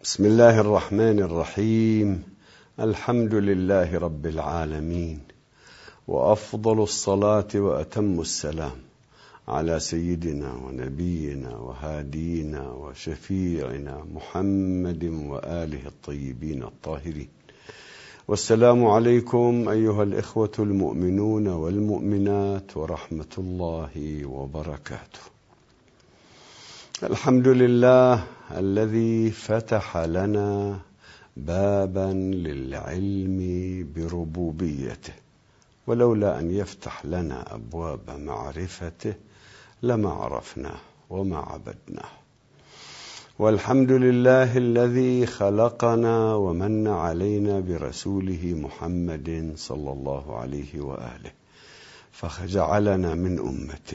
بسم الله الرحمن الرحيم. الحمد لله رب العالمين، وأفضل الصلاة وأتم السلام على سيدنا ونبينا وهادينا وشفيعنا محمد وآله الطيبين الطاهرين. والسلام عليكم أيها الإخوة المؤمنون والمؤمنات ورحمة الله وبركاته. الحمد لله الذي فتح لنا بابا للعلم بربوبيته، ولولا أن يفتح لنا أبواب معرفته لما عرفناه وما عبدناه. والحمد لله الذي خلقنا ومن علينا برسوله محمد صلى الله عليه وآله فجعلنا من أمته،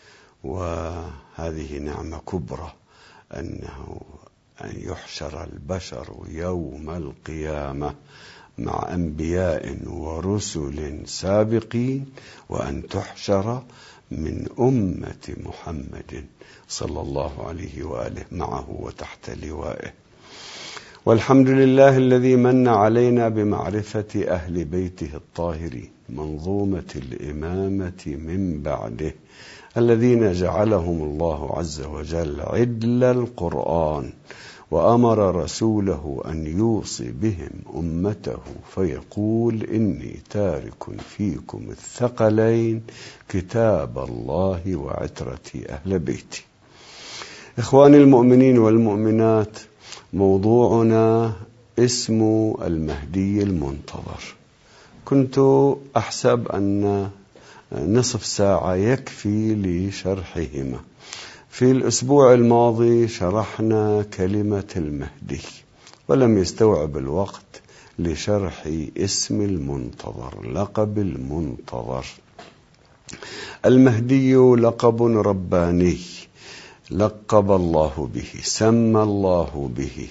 وهذه نعمة كبرى أن يحشر البشر يوم القيامة مع أنبياء ورسل سابقين، وأن تحشر من أمة محمد صلى الله عليه وآله معه وتحت لوائه. والحمد لله الذي من علينا بمعرفة أهل بيته الطاهرين، منظومة الإمامة من بعده، الذين جعلهم الله عز وجل عدل القرآن، وأمر رسوله أن يوصي بهم أمته فيقول: إني تارك فيكم الثقلين كتاب الله وعترتي أهل بيتي. إخواني المؤمنين والمؤمنات، موضوعنا اسم المهدي المنتظر. كنت أحسب أن نصف ساعة يكفي لشرحهما. في الأسبوع الماضي شرحنا كلمة المهدي، ولم يستوعب الوقت لشرح اسم المنتظر، لقب المنتظر. المهدي لقب رباني لقب الله به، سمى الله به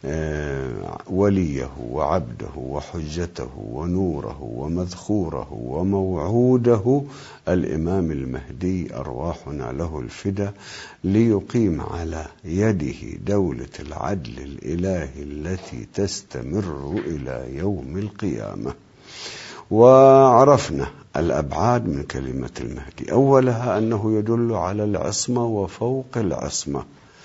وليه وعبده وحجته ونوره ومذخوره وموعوده الإمام المهدي، أرواحنا له الفدا، ليقيم على يده دولة العدل الإلهي التي تستمر إلى يوم القيامة. وعرفنا الأبعاد من كلمة المهدي، أولها أنه يدل على العصمة وفوق العصمة،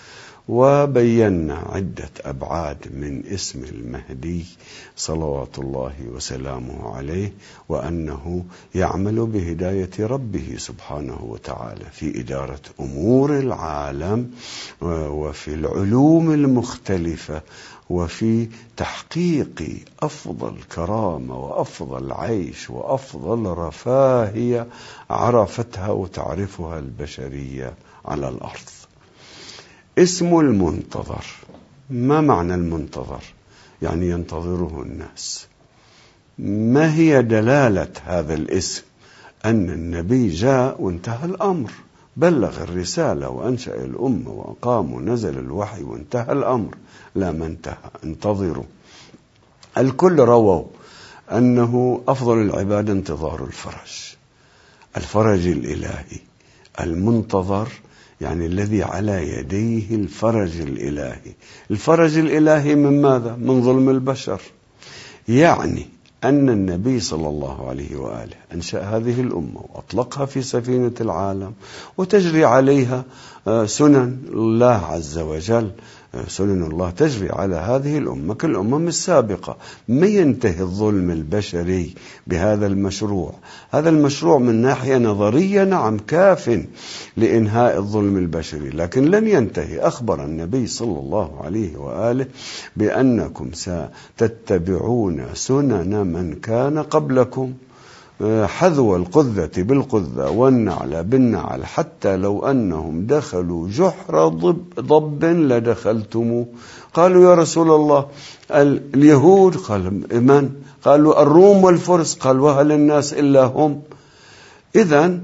وبينا عدة أبعاد من اسم المهدي صلوات الله وسلامه عليه، وأنه يعمل بهداية ربه سبحانه وتعالى في إدارة أمور العالم وفي العلوم المختلفة وفي تحقيق أفضل كرامة وأفضل عيش وأفضل رفاهية عرفتها وتعرفها البشرية على الأرض. اسم المنتظر، ما معنى المنتظر؟ يعني ينتظره الناس. ما هي دلالة هذا الاسم؟ أن النبي جاء وانتهى الأمر، بلغ الرسالة وأنشأ الأمة وأقام ونزل الوحي وانتهى الأمر. لا، ما انتهى، انتظروا. الكل رووا أنه أفضل العبادة انتظار الفرج الإلهي. المنتظر يعني الذي على يديه الفرج الإلهي. الفرج الإلهي من ماذا؟ من ظلم البشر. يعني أن النبي صلى الله عليه وآله أنشأ هذه الأمة وأطلقها في سفينة العالم، وتجري عليها سنن الله عز وجل، سنن الله تجري على هذه الأمة كالأمم السابقة. ما ينتهي الظلم البشري بهذا المشروع. هذا المشروع من ناحية نظرية نعم كاف لإنهاء الظلم البشري، لكن لن ينتهي. أخبر النبي صلى الله عليه وآله بأنكم ستتبعون سنن من كان قبلكم، حذو القذة بالقذة والنعل بالنعل، حتى لو أنهم دخلوا جحر ضب لدخلتموه. قالوا: يا رسول الله اليهود؟ قال: من؟ قالوا: الروم والفرس. قال: وهل الناس إلا هم؟ إذن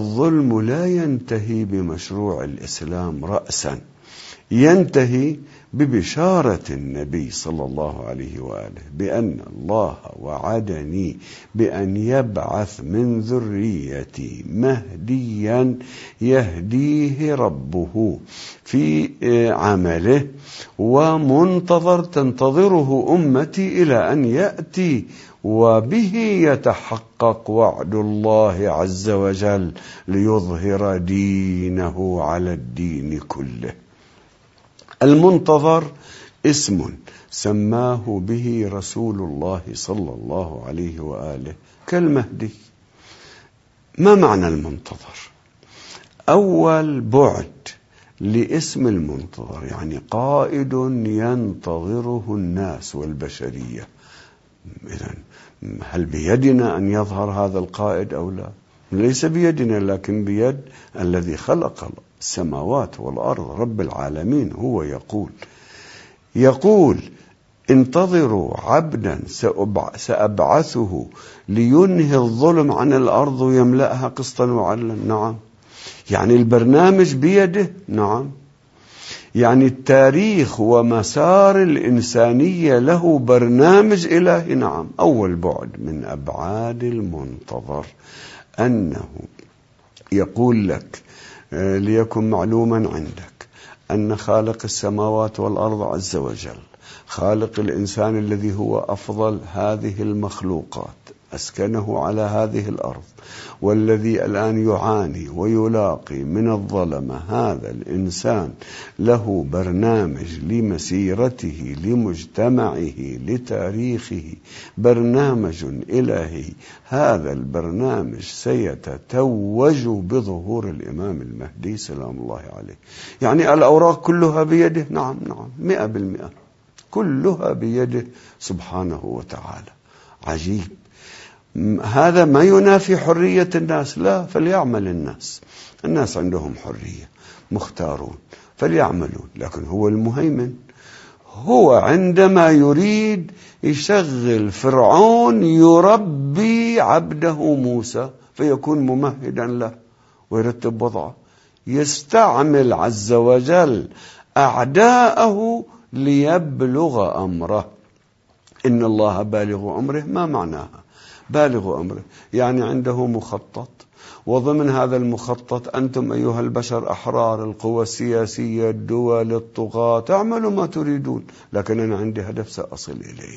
الظلم لا ينتهي بمشروع الإسلام رأسا، ينتهي ببشارة النبي صلى الله عليه وآله بأن الله وعدني بأن يبعث من ذريتي مهديا يهديه ربه في عمله، ومنتظر تنتظره أمتي إلى أن يأتي، وبه يتحقق وعد الله عز وجل ليظهر دينه على الدين كله. المنتظر اسم سماه به رسول الله صلى الله عليه وآله كالمهدي. ما معنى المنتظر؟ أول بعد لاسم المنتظر يعني قائد ينتظره الناس والبشرية. إذن هل بيدنا أن يظهر هذا القائد أو لا؟ ليس بيدنا، لكن بيد الذي خلق السماوات والأرض رب العالمين. هو يقول انتظروا عبدا سأبعثه لينهي الظلم عن الأرض ويملأها قسطا وعدلا. نعم. يعني البرنامج بيده. نعم. يعني التاريخ ومسار الإنسانية له برنامج إلهي. نعم. أول بعد من أبعاد المنتظر أنه يقول لك ليكن معلوما عندك أن خالق السماوات والأرض عز وجل خالق الإنسان الذي هو أفضل هذه المخلوقات أسكنه على هذه الأرض، والذي الآن يعاني ويلاقي من الظلمة، هذا الإنسان له برنامج لمسيرته لمجتمعه لتاريخه، برنامج إلهي. هذا البرنامج سيتتوج بظهور الإمام المهدي سلام الله عليه. يعني الأوراق كلها بيده. نعم 100% كلها بيده سبحانه وتعالى. عجيب. هذا ما ينافي حرية الناس، لا، فليعمل الناس عندهم حرية، مختارون فليعملون، لكن هو المهيمن. هو عندما يريد يشغل فرعون يربي عبده موسى فيكون ممهدا له ويرتب وضعه، يستعمل عز وجل أعداءه ليبلغ أمره. إن الله بالغ أمره. ما معناها بالغ أمره؟ يعني عنده مخطط، وضمن هذا المخطط أنتم أيها البشر أحرار، القوى السياسية، الدول، الطغاة، اعملوا ما تريدون، لكن أنا عندي هدف سأصل إليه.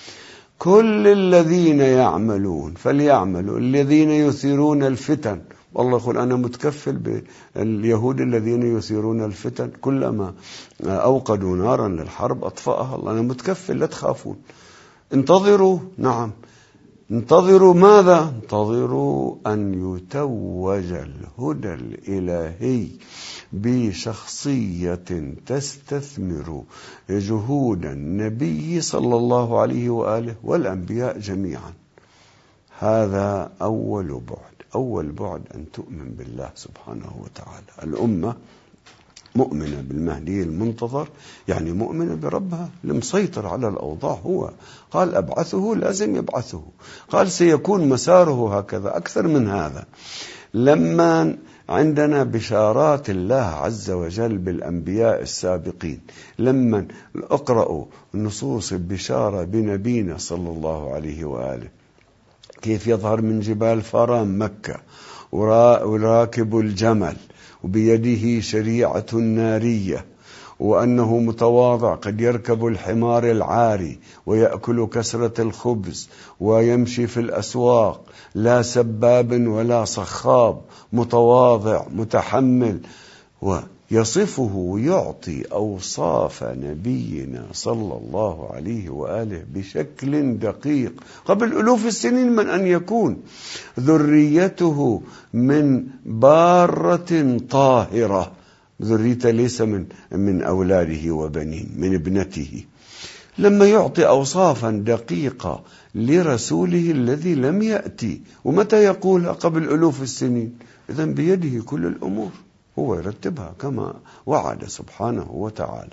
كل الذين يعملون فليعملوا، الذين يثيرون الفتن، والله يقول أنا متكفل باليهود الذين يثيرون الفتن، كلما أوقدوا نارا للحرب أطفأها الله، أنا متكفل، لا تخافون. انتظروا. نعم. انتظروا ماذا؟ انتظروا أن يتوج الهدى الإلهي بشخصية تستثمر جهود النبي صلى الله عليه وآله والأنبياء جميعا. هذا أول بعد أن تؤمن بالله سبحانه وتعالى. الأمة مؤمنة بالمهدي المنتظر، يعني مؤمنة بربها المسيطر على الأوضاع. هو قال أبعثه، لازم يبعثه. قال سيكون مساره هكذا. أكثر من هذا، لما عندنا بشارات الله عز وجل بالأنبياء السابقين، لما اقرأوا نصوص البشارة بنبينا صلى الله عليه وآله، كيف يظهر من جبال فرام مكة وراكب الجمل وبيده شريعة نارية، وأنه متواضع قد يركب الحمار العاري ويأكل كسرة الخبز ويمشي في الأسواق، لا سباب ولا صخاب، متواضع متحمل، ويصفه ويعطي أوصاف نبينا صلى الله عليه وآله بشكل دقيق قبل ألوف السنين من أن يكون ذريته من بارة طاهرة. ذريته ليس من أولاده وبنين، من ابنته. لما يعطي أوصافا دقيقة لرسوله الذي لم يأتي، ومتى يقولها؟ قبل ألوف السنين. إذن بيده كل الأمور، هو يرتبها كما وعد سبحانه وتعالى.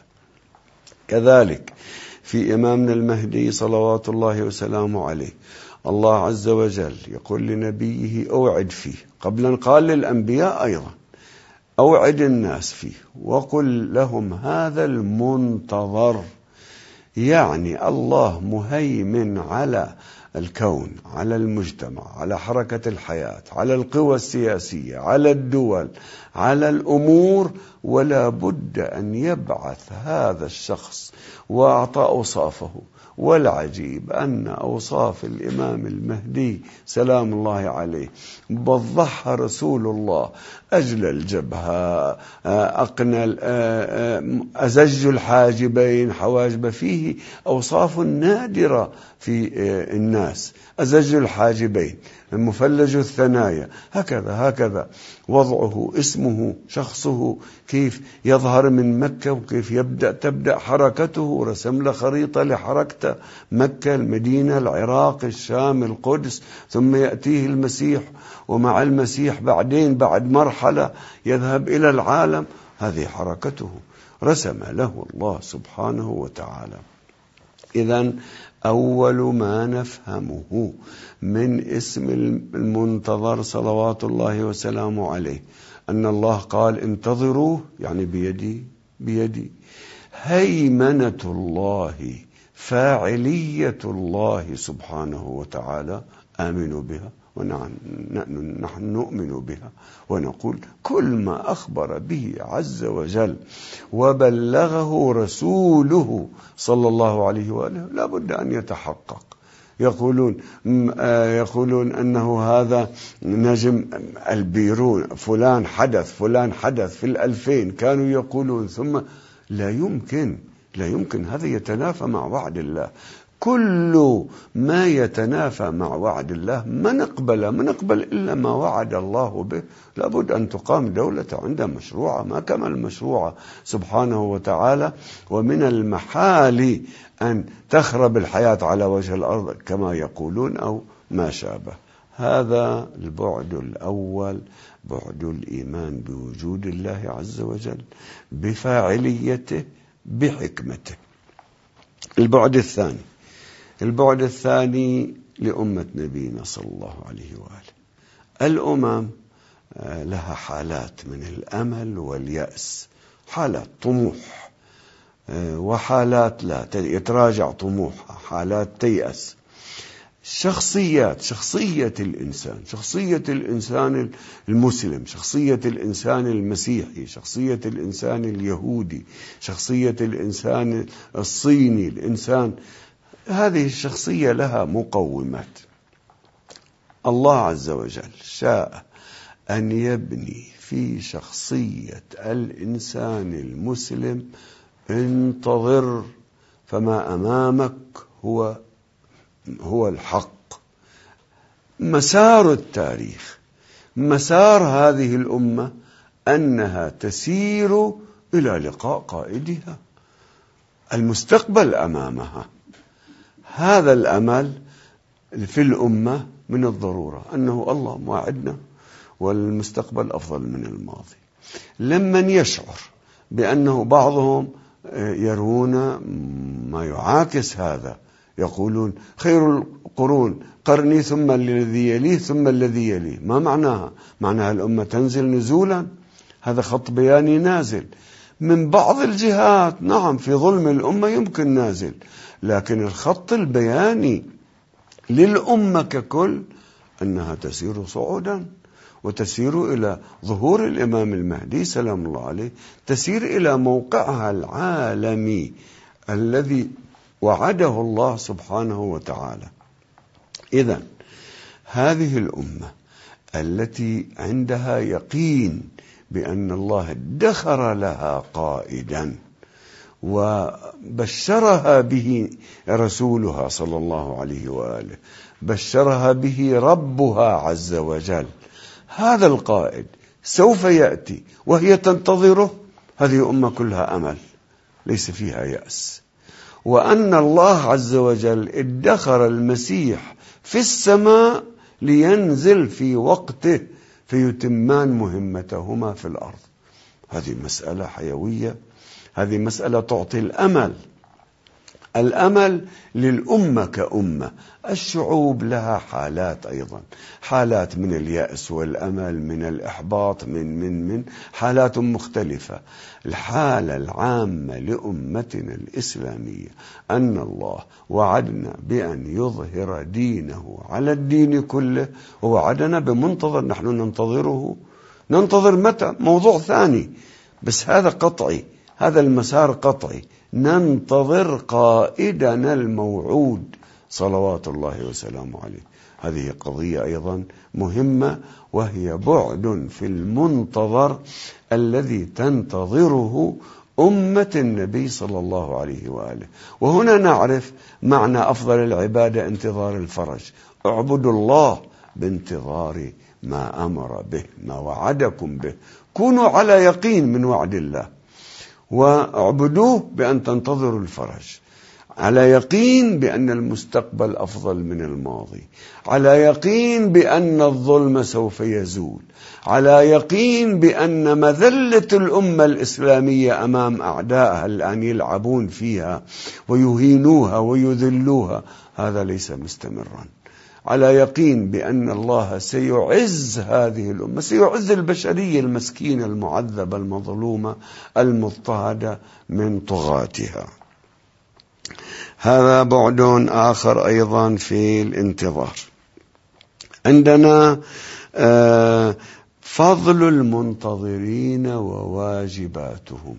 كذلك في إمامنا المهدي صلوات الله وسلامه عليه، الله عز وجل يقول لنبيه أوعد فيه، قبل أن قال للأنبياء أيضا أوعد الناس فيه وقل لهم هذا المنتظر، يعني الله مهيمن على الكون، على المجتمع، على حركة الحياة، على القوى السياسية، على الدول، على الأمور، ولا بد أن يبعث هذا الشخص وأعطى أوصافه. والعجيب أن أوصاف الإمام المهدي سلام الله عليه وضحها رسول الله: أجل الجبهة، أقنى، أزج الحاجبين، حواجب، فيه أوصاف نادرة في الناس. أزج الحاجبين، مفلج الثنايا، هكذا وضعه، اسمه، شخصه، كيف يظهر من مكة وكيف تبدأ حركته. رسم له خريطة لحركته: مكة، المدينة، العراق، الشام، القدس، ثم يأتيه المسيح، ومع المسيح بعدين بعد مرحلة يذهب إلى العالم. هذه حركته رسم له الله سبحانه وتعالى. إذن أول ما نفهمه من اسم المنتظر صلوات الله وسلامه عليه أن الله قال: انتظروا، يعني بيدي هيمنة الله، فاعلية الله سبحانه وتعالى. آمنوا بها، ونحن نؤمن بها ونقول كل ما أخبر به عز وجل وبلغه رسوله صلى الله عليه وآله لا بد أن يتحقق. يقولون أنه هذا نجم البيرون، فلان حدث في 2000 كانوا يقولون، ثم لا يمكن هذا يتنافى مع وعد الله. كل ما يتنافى مع وعد الله ما نقبل إلا ما وعد الله به. لابد أن تقام دولة عندها مشروعة، ما كمل مشروعة سبحانه وتعالى، ومن المحال أن تخرب الحياة على وجه الأرض كما يقولون أو ما شابه. هذا البعد الأول، بعد الإيمان بوجود الله عز وجل، بفاعليته، بحكمته. البعد الثاني لأمة نبينا صلى الله عليه وآله. الأمم لها حالات من الأمل واليأس، حالات طموح وحالات لا يتراجع طموحها، حالات تيأس. شخصية الإنسان المسلم، شخصية الإنسان المسيحي، شخصية الإنسان اليهودي، شخصية الإنسان الصيني، هذه الشخصية لها مقومات. الله عز وجل شاء أن يبني في شخصية الإنسان المسلم: انتظر فما أمامك هو الحق. مسار التاريخ، مسار هذه الأمة أنها تسير إلى لقاء قائدها، المستقبل أمامها. هذا الأمل في الأمة من الضرورة أنه الله موعدنا والمستقبل أفضل من الماضي. لمن يشعر بأنه بعضهم يرون ما يعاكس هذا، يقولون خير القرون قرني ثم الذي يليه ثم الذي يليه. ما معناها الأمة تنزل نزولا؟ هذا خط بياني نازل من بعض الجهات. نعم، في ظلم الأمة يمكن نازل، لكن الخط البياني للأمة ككل أنها تسير صعودا، وتسير إلى ظهور الإمام المهدي سلام الله عليه، تسير إلى موقعها العالمي الذي وعده الله سبحانه وتعالى. إذن هذه الأمة التي عندها يقين بأن الله ادخر لها قائدا وبشرها به رسولها صلى الله عليه وآله، بشرها به ربها عز وجل، هذا القائد سوف يأتي وهي تنتظره. هذه أمة كلها أمل ليس فيها يأس، وأن الله عز وجل ادخر المسيح في السماء لينزل في وقته فيتمان مهمتهما في الأرض. هذه مسألة حيوية، هذه مسألة تعطي الأمل. الأمل للأمة كأمة. الشعوب لها حالات أيضا، حالات من اليأس والأمل، من الإحباط، من حالات مختلفة. الحالة العامة لأمتنا الإسلامية أن الله وعدنا بأن يظهر دينه على الدين كله، ووعدنا بمنتظر نحن ننتظره. ننتظر متى؟ موضوع ثاني، بس هذا قطعي، هذا المسار قطعي. ننتظر قائدنا الموعود صلوات الله وسلامه عليه. هذه قضية أيضا مهمة، وهي بعد في المنتظر الذي تنتظره أمة النبي صلى الله عليه وآله. وهنا نعرف معنى أفضل العبادة انتظار الفرج. اعبدوا الله بانتظار ما أمر به، ما وعدكم به. كونوا على يقين من وعد الله، واعبدوه بأن تنتظروا الفرج، على يقين بأن المستقبل أفضل من الماضي، على يقين بأن الظلم سوف يزول، على يقين بأن مذلة الأمة الإسلامية أمام أعدائها الآن يلعبون فيها ويهينوها ويذلوها هذا ليس مستمرا، على يقين بأن الله سيعز هذه الأمة، سيعز البشرية المسكينة المعذبة المظلومة المضطهدة من طغاتها. هذا بعد آخر أيضا في الانتظار. عندنا فضل المنتظرين وواجباتهم.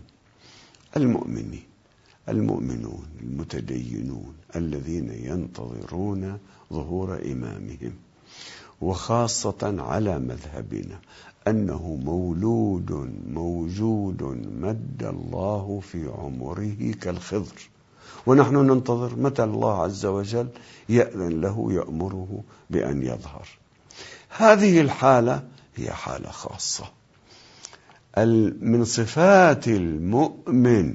المؤمنون المتدينون الذين ينتظرون ظهور إمامهم، وخاصة على مذهبنا أنه مولود موجود مد الله في عمره كالخضر، ونحن ننتظر متى الله عز وجل يأذن له يأمره بأن يظهر. هذه الحالة هي حالة خاصة. من صفات المؤمن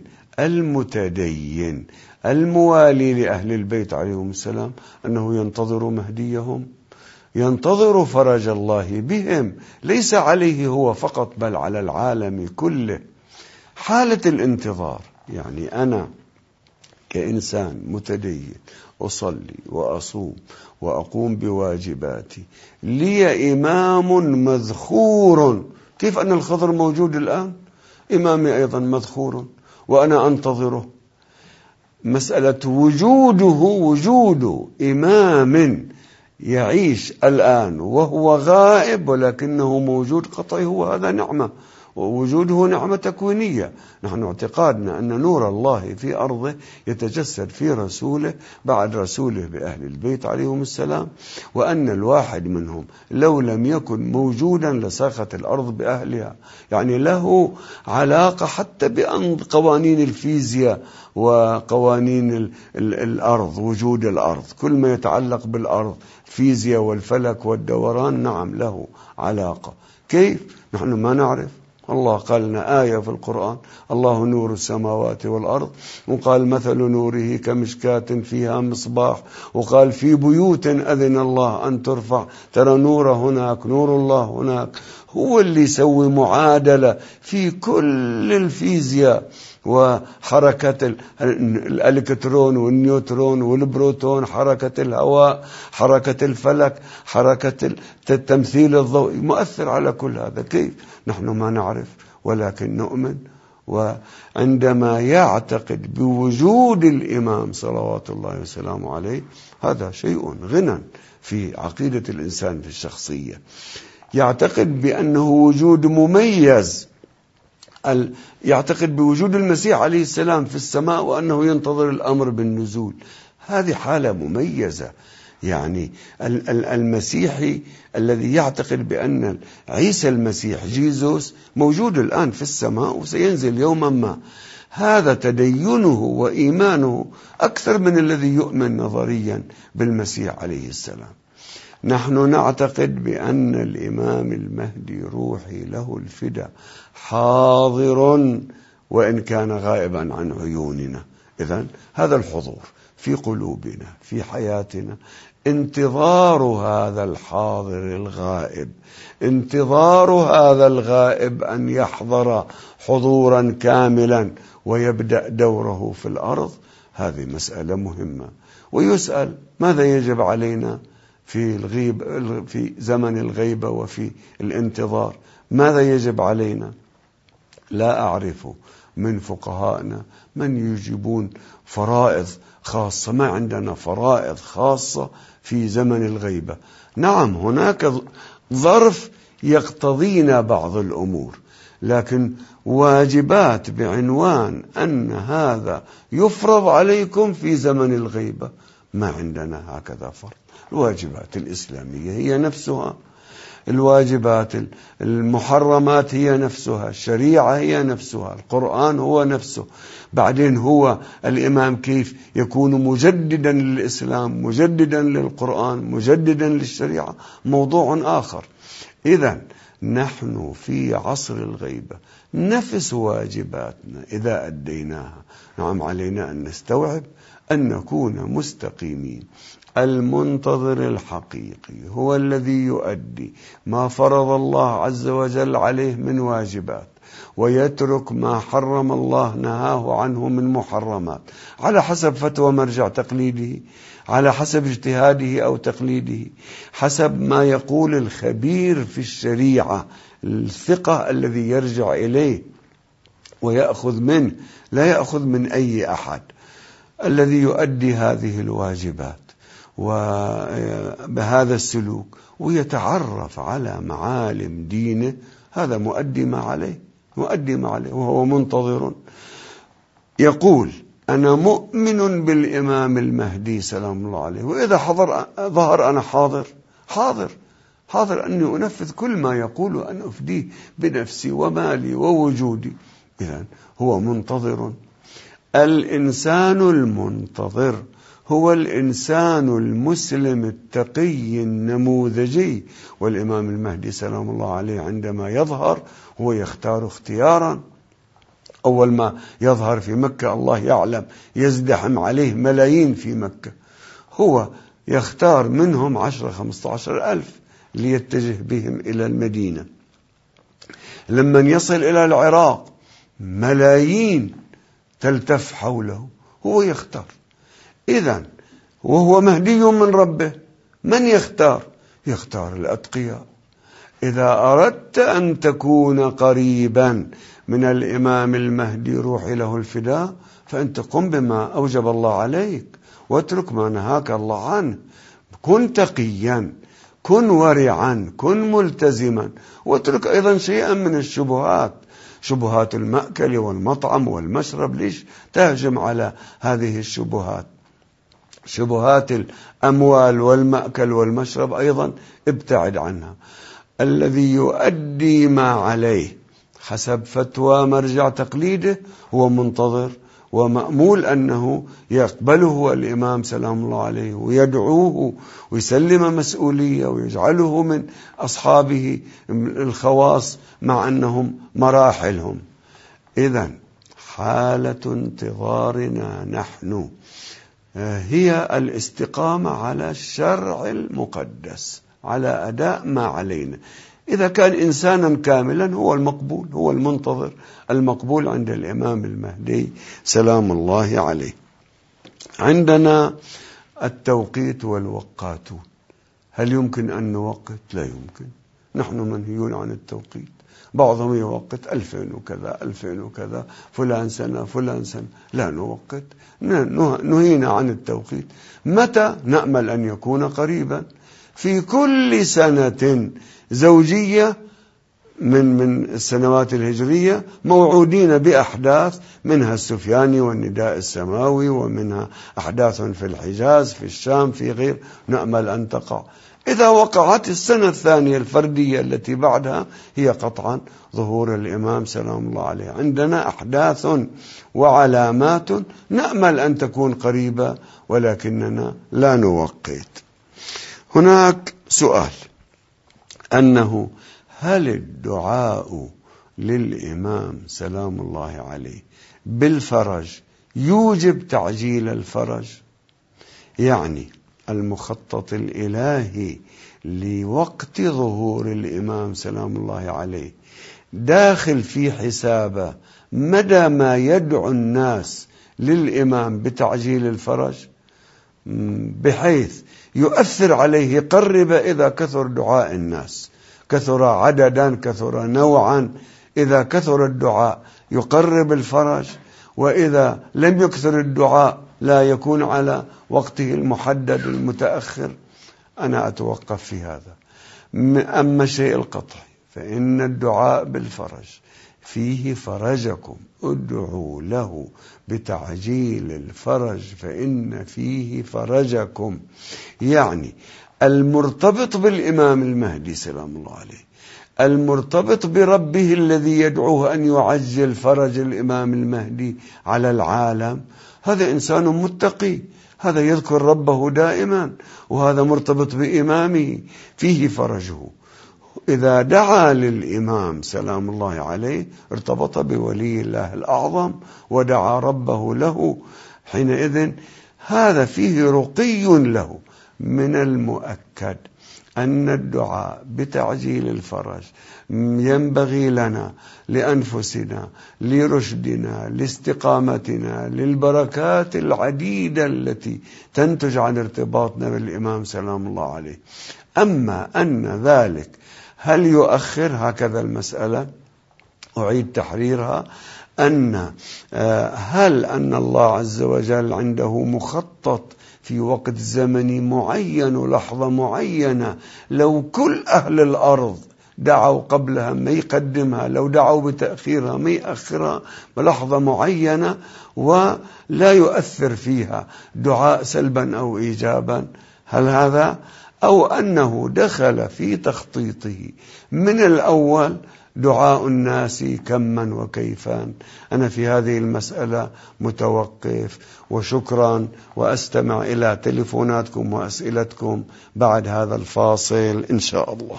المتدين الموالي لأهل البيت عليهم السلام أنه ينتظر مهديهم، ينتظر فرج الله بهم، ليس عليه هو فقط بل على العالم كله. حالة الانتظار يعني أنا كإنسان متدين أصلي وأصوم وأقوم بواجباتي، لي إمام مذخور. كيف أن الخضر موجود الآن؟ إمامي أيضا مذخور وأنا أنتظره. مسألة وجود إمام يعيش الآن وهو غائب ولكنه موجود قطعي، هو هذا نعمة، ووجوده نعمة تكوينية. نحن اعتقادنا أن نور الله في أرضه يتجسد في رسوله، بعد رسوله بأهل البيت عليهم السلام، وأن الواحد منهم لو لم يكن موجودا لساخت الأرض بأهلها. يعني له علاقة حتى بقوانين الفيزياء وقوانين الأرض، وجود الأرض، كل ما يتعلق بالأرض، الفيزياء والفلك والدوران، نعم له علاقة. كيف؟ نحن ما نعرف. الله قال لنا آية في القرآن: الله نور السماوات والأرض، وقال مثل نوره كمشكاة فيها مصباح، وقال في بيوت أذن الله أن ترفع، ترى نور هناك، نور الله هناك. هو اللي يسوي معادلة في كل الفيزياء وحركة الإلكترون والنيوترون والبروتون، حركة الهواء، حركة الفلك، حركة التمثيل الضوئي، مؤثر على كل هذا. كيف؟ نحن ما نعرف، ولكن نؤمن. وعندما يعتقد بوجود الإمام صلوات الله وسلامه عليه، هذا شيء غنى في عقيدة الإنسان في الشخصية. يعتقد بأنه وجود مميز، يعتقد بوجود المسيح عليه السلام في السماء وأنه ينتظر الأمر بالنزول. هذه حالة مميزة. يعني المسيحي الذي يعتقد بأن عيسى المسيح جيزوس موجود الآن في السماء وسينزل يوما ما، هذا تدينه وإيمانه أكثر من الذي يؤمن نظريا بالمسيح عليه السلام. نحن نعتقد بأن الإمام المهدي روحي له الفداء حاضر وإن كان غائبا عن عيوننا. إذن هذا الحضور في قلوبنا في حياتنا، انتظار هذا الحاضر الغائب، انتظار هذا الغائب أن يحضر حضورا كاملا ويبدأ دوره في الأرض، هذه مسألة مهمة. ويسأل ماذا يجب علينا في زمن الغيبة وفي الانتظار، ماذا يجب علينا؟ لا أعرف من فقهائنا من يجيبون فرائض خاصة. ما عندنا فرائض خاصة في زمن الغيبة. نعم هناك ظرف يقتضينا بعض الأمور، لكن واجبات بعنوان أن هذا يفرض عليكم في زمن الغيبة ما عندنا هكذا فرض. الواجبات الإسلامية هي نفسها، الواجبات المحرمات هي نفسها، الشريعة هي نفسها، القرآن هو نفسه. بعدين هو الإمام كيف يكون مجددا للإسلام، مجددا للقرآن، مجددا للشريعة، موضوع آخر. إذن نحن في عصر الغيبة نفس واجباتنا إذا أديناها. نعم علينا أن نستوعب أن نكون مستقيمين. المنتظر الحقيقي هو الذي يؤدي ما فرض الله عز وجل عليه من واجبات، ويترك ما حرم الله نهاه عنه من محرمات، على حسب فتوى مرجع تقليده، على حسب اجتهاده أو تقليده، حسب ما يقول الخبير في الشريعة، الثقة الذي يرجع إليه ويأخذ منه، لا يأخذ من أي أحد، الذي يؤدي هذه الواجبات وبهذا السلوك ويتعرف على معالم دينه. هذا مؤدي ما عليه، وهو منتظر. يقول أنا مؤمن بالإمام المهدي سلام الله عليه، وإذا ظهر أنا حاضر أني أنفذ كل ما يقول، أن أفديه بنفسي ومالي ووجودي. إذن هو منتظر. الإنسان المنتظر هو الإنسان المسلم التقي النموذجي. والإمام المهدي سلام الله عليه عندما يظهر هو يختار اختيارا. أول ما يظهر في مكة الله يعلم يزدحم عليه ملايين في مكة، هو يختار منهم 10-15 ألف ليتجه بهم إلى المدينة. لما يصل إلى العراق ملايين تلتف حوله، هو يختار. إذن وهو مهدي من ربه، من يختار؟ يختار الأتقياء. إذا أردت أن تكون قريبا من الإمام المهدي روح له الفداء، فأنت قم بما أوجب الله عليك واترك ما نهاك الله عنه. كن تقيا، كن ورعا، كن ملتزما، واترك أيضا شيئا من الشبهات، شبهات المأكل والمطعم والمشرب. ليش تهجم على هذه الشبهات؟ شبهات الأموال والمأكل والمشرب أيضا ابتعد عنها. الذي يؤدي ما عليه حسب فتوى مرجع تقليده هو منتظر، ومأمول أنه يقبله الإمام سلام الله عليه ويدعوه ويسلم مسؤولية ويجعله من أصحابه الخواص، مع أنهم مراحلهم. إذن حالة انتظارنا نحن هي الاستقامة على الشرع المقدس، على أداء ما علينا. إذا كان إنسانا كاملا هو المقبول، هو المنتظر المقبول عند الإمام المهدي سلام الله عليه. عندنا التوقيت والوقاتون. هل يمكن أن نوقت؟ لا يمكن. نحن منهيون عن التوقيت. بعضهم يوقت 2000 وكذا 2000 وكذا، فلان سنة فلان سنة. لا نوقت، نهينا عن التوقيت. متى؟ نأمل أن يكون قريبا. في كل سنة زوجية من السنوات الهجرية موعودين بأحداث، منها السفياني والنداء السماوي، ومنها أحداث في الحجاز في الشام في غير، نأمل أن تقع. إذا وقعت السنة الثانية الفردية التي بعدها هي قطعا ظهور الإمام سلام الله عليه. عندنا أحداث وعلامات نأمل أن تكون قريبة، ولكننا لا نوقت. هناك سؤال أنه هل الدعاء للإمام سلام الله عليه بالفرج يوجب تعجيل الفرج؟ يعني المخطط الإلهي لوقت ظهور الإمام سلام الله عليه داخل في حسابه مدى ما يدعو الناس للإمام بتعجيل الفرج بحيث يؤثر عليه، يقرب إذا كثر دعاء الناس، كثر عددا كثر نوعا، إذا كثر الدعاء يقرب الفرج، وإذا لم يكثر الدعاء لا يكون على وقته المحدد المتأخر. أنا أتوقف في هذا. أما الشيء القطعي فإن الدعاء بالفرج فيه فرجكم، ادعوا له بتعجيل الفرج فإن فيه فرجكم، يعني المرتبط بالإمام المهدي سلام الله عليه، المرتبط بربه الذي يدعوه أن يعجل فرج الإمام المهدي على العالم، هذا إنسان متقي، هذا يذكر ربه دائما، وهذا مرتبط بإمامه فيه فرجه. إذا دعا للإمام سلام الله عليه ارتبط بولي الله الأعظم ودعا ربه له، حينئذ هذا فيه رقي له. من المؤكد أن الدعاء بتعجيل الفرج ينبغي لنا لأنفسنا، لرشدنا، لاستقامتنا، للبركات العديدة التي تنتج عن ارتباطنا بالإمام سلام الله عليه. أما أن ذلك هل يؤخر، هكذا المسألة أعيد تحريرها، هل أن الله عز وجل عنده مخطط في وقت زمني معين ولحظة معينة لو كل أهل الأرض دعوا قبلها ما يقدمها، لو دعوا بتأخيرها ما يأخرها بلحظة معينة ولا يؤثر فيها دعاء سلبا أو إيجابا؟ هل هذا أو أنه دخل في تخطيطه من الأول دعاء الناس كما وكيفا؟ أنا في هذه المسألة متوقف، وشكرا، وأستمع إلى تليفوناتكم وأسئلتكم بعد هذا الفاصل إن شاء الله.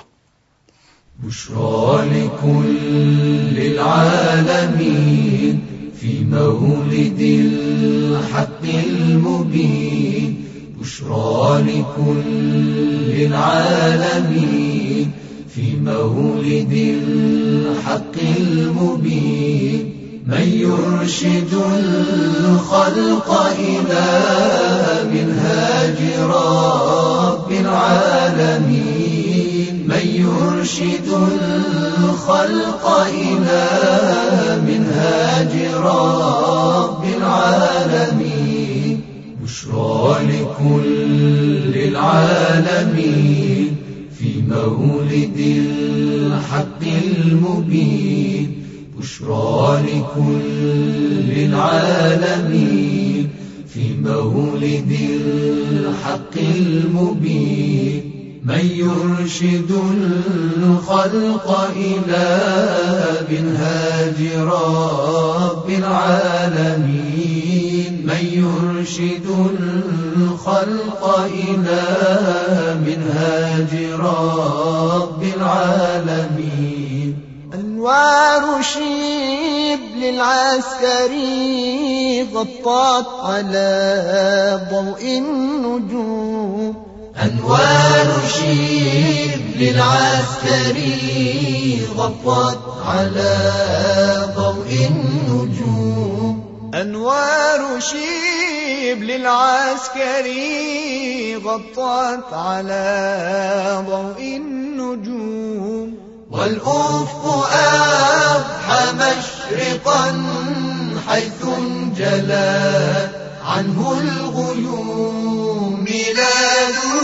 بشرى لكل العالمين في مولد الحق المبين، بشرى لكل العالمين في مولد الحق المبين، من يرشد الخلق إلى منهاج رب العالمين، من يرشد الخلق إلى منهاج رب العالمين، بشرى لكل العالمين في مولد الحق المبين، بشرى لكل العالمين في مولد الحق المبين، من يرشد الخلق إلى منهاج رب العالمين، من يرشد الخلق إلى منهاج رب العالمين. أنوار شبل العسكري غطت على ضوء النجوم، أنوار شبل العسكري غطت على ضوء النجوم، أنوار شبل العسكري غطت على ضوء النجوم، والأفق أضحى مشرقا حيث انجلى عنه الغيوم، ميلاده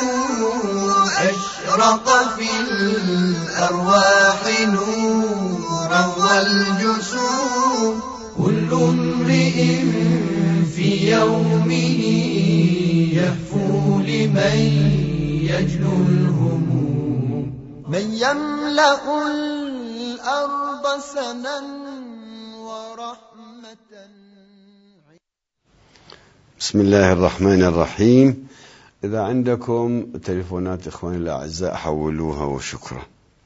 أشرق في الأرواح نورا والجسوم، كل امرئ في يومه يهفو لمن يجلو الهموم، من يملأ الأرض سنا ورحمة. بسم الله الرحمن الرحيم. إذا عندكم تليفونات إخواني الأعزاء حولوها وشكرا.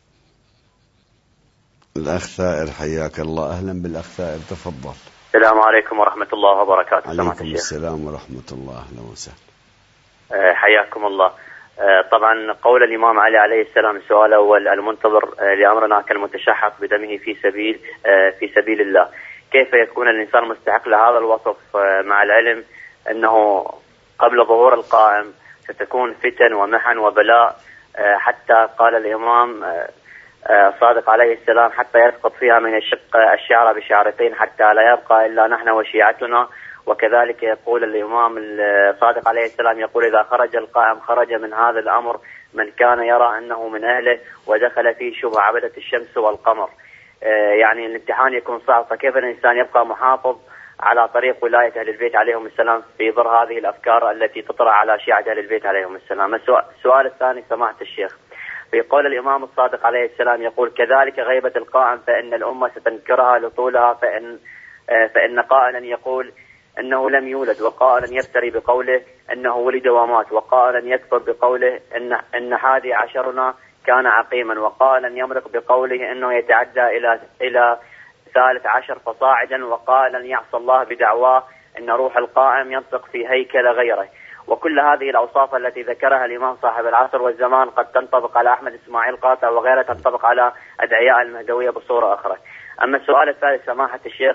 الأخ ثائر حياك الله. أهلا بالأخ ثائر، تفضل. السلام عليكم ورحمة الله وبركاته. عليكم السلام ورحمة الله. أهلا وسهلا. حياكم الله. طبعا قول الإمام علي عليه السلام السؤال الأول المنتظر لأمرنا كالمتشحق بدمه في سبيل الله، كيف يكون الإنسان مستحق لهذا الوصف مع العلم أنه قبل ظهور القائم ستكون فتن ومحن وبلاء، حتى قال الإمام صادق عليه السلام حتى يسقط فيها من الشق الشعر بشعرتين حتى لا يبقى إلا نحن وشيعتنا. وكذلك يقول الإمام صادق عليه السلام يقول إذا خرج القائم خرج من هذا الأمر من كان يرى أنه من أهله ودخل فيه شبه عبدة الشمس والقمر. يعني الامتحان يكون صعب، فكيف الإنسان يبقى محافظ على طريق ولاية أهل البيت عليهم السلام في ضر هذه الأفكار التي تطرأ على شيعة أهل البيت عليهم السلام؟ السؤال الثاني سماحة الشيخ، في قول الإمام الصادق عليه السلام يقول كذلك غيبة القائم فإن الأمة ستنكرها لطولها، فإن قائلا يقول أنه لم يولد، وقائلا يفتري بقوله أنه ولد ومات، وقائلا يكفر بقوله إن حادي عشرنا كان عقيما، وقائلا يمرق بقوله أنه يتعدى إلى 13 فصاعدا، وقائلا يعصى الله بدعواه أن روح القائم ينطق في هيكل غيره. وكل هذه الأوصاف التي ذكرها الإمام صاحب العصر والزمان قد تنطبق على أحمد إسماعيل قاطع وغيره، تنطبق على أدعياء المهدوية بصورة أخرى. أما السؤال الثالث سماحة الشيخ،